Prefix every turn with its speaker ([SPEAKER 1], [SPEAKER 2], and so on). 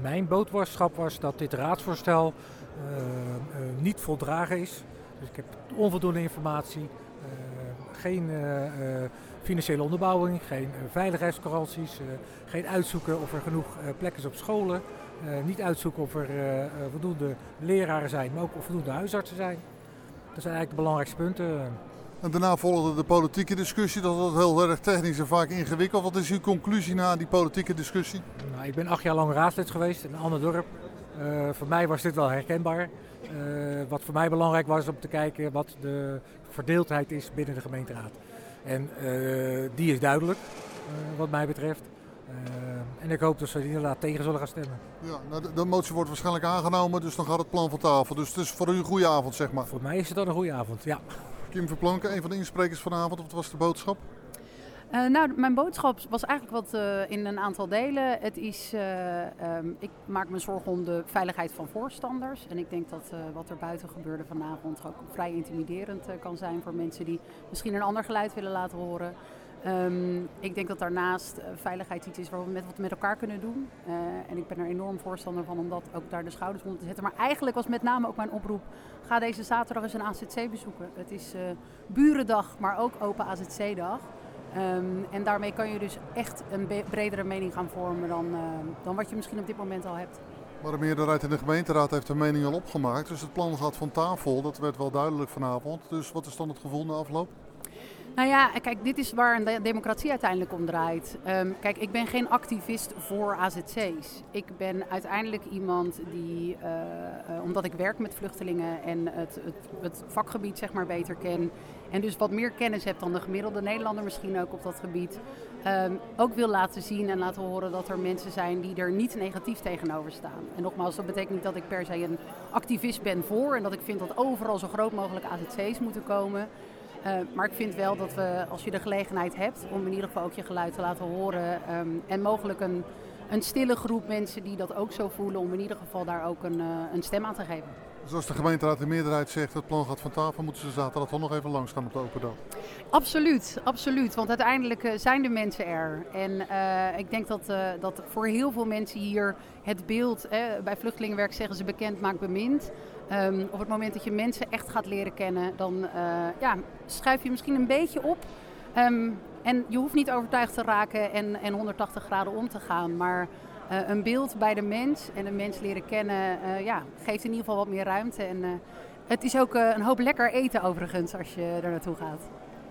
[SPEAKER 1] Mijn boodschap was dat dit raadsvoorstel niet voldragen is. Dus ik heb onvoldoende informatie, geen financiële onderbouwing, geen veiligheidsgaranties, geen uitzoeken of er genoeg plekken is op scholen. Niet uitzoeken of er voldoende leraren zijn, maar ook of voldoende huisartsen zijn. Dat zijn eigenlijk de belangrijkste punten.
[SPEAKER 2] En daarna volgde de politieke discussie. Dat was heel erg technisch en vaak ingewikkeld. Wat is uw conclusie na die politieke discussie?
[SPEAKER 1] Nou, ik ben 8 jaar lang raadslid geweest in een ander dorp. Voor mij was dit wel herkenbaar. Wat voor mij belangrijk was om te kijken wat de verdeeldheid is binnen de gemeenteraad. En die is duidelijk, wat mij betreft. En ik hoop dat ze er inderdaad tegen zullen gaan stemmen.
[SPEAKER 2] Ja, nou, de motie wordt waarschijnlijk aangenomen, dus dan gaat het plan van tafel. Dus het is voor u een goede avond, zeg maar.
[SPEAKER 1] Voor mij is het dan een goede avond, ja.
[SPEAKER 2] Kim Verplanken, een van de insprekers vanavond. Wat was de boodschap?
[SPEAKER 3] Mijn boodschap was eigenlijk wat in een aantal delen. Het is, ik maak me zorgen om de veiligheid van voorstanders. En ik denk dat wat er buiten gebeurde vanavond ook vrij intimiderend kan zijn voor mensen die misschien een ander geluid willen laten horen. Ik denk dat daarnaast veiligheid iets is waar we wat met elkaar kunnen doen. En ik ben er enorm voorstander van om dat ook daar de schouders onder te zetten. Maar eigenlijk was met name ook mijn oproep, ga deze zaterdag eens een AZC bezoeken. Het is Burendag, maar ook Open AZC-dag. En daarmee kan je dus echt een bredere mening gaan vormen dan wat je misschien op dit moment al hebt.
[SPEAKER 2] Maar de meerderheid in de gemeenteraad heeft een mening al opgemaakt. Dus het plan gaat van tafel. Dat werd wel duidelijk vanavond. Dus wat is dan het gevoel na afloop?
[SPEAKER 3] Nou ja, kijk, dit is waar een democratie uiteindelijk om draait. Kijk, ik ben geen activist voor AZC's. Ik ben uiteindelijk iemand die, omdat ik werk met vluchtelingen en het vakgebied zeg maar beter ken... en dus wat meer kennis heb dan de gemiddelde Nederlander misschien ook op dat gebied... ook wil laten zien en laten horen dat er mensen zijn die er niet negatief tegenover staan. En nogmaals, dat betekent niet dat ik per se een activist ben voor... en dat ik vind dat overal zo groot mogelijk AZC's moeten komen... Maar ik vind wel dat we, als je de gelegenheid hebt om in ieder geval ook je geluid te laten horen... en mogelijk een stille groep mensen die dat ook zo voelen... om in ieder geval daar ook een stem aan te geven.
[SPEAKER 2] Zoals de gemeenteraad de meerderheid zegt, het plan gaat van tafel... moeten ze zaterdag toch nog even langs gaan op de open dag?
[SPEAKER 3] Absoluut, absoluut. Want uiteindelijk zijn de mensen er. En ik denk dat voor heel veel mensen hier het beeld... bij vluchtelingenwerk zeggen ze bekend maakt bemind... op het moment dat je mensen echt gaat leren kennen, dan schuif je misschien een beetje op. En je hoeft niet overtuigd te raken en 180 graden om te gaan. Maar een beeld bij de mens en de mens leren kennen geeft in ieder geval wat meer ruimte. En het is ook een hoop lekker eten overigens als je er naartoe gaat.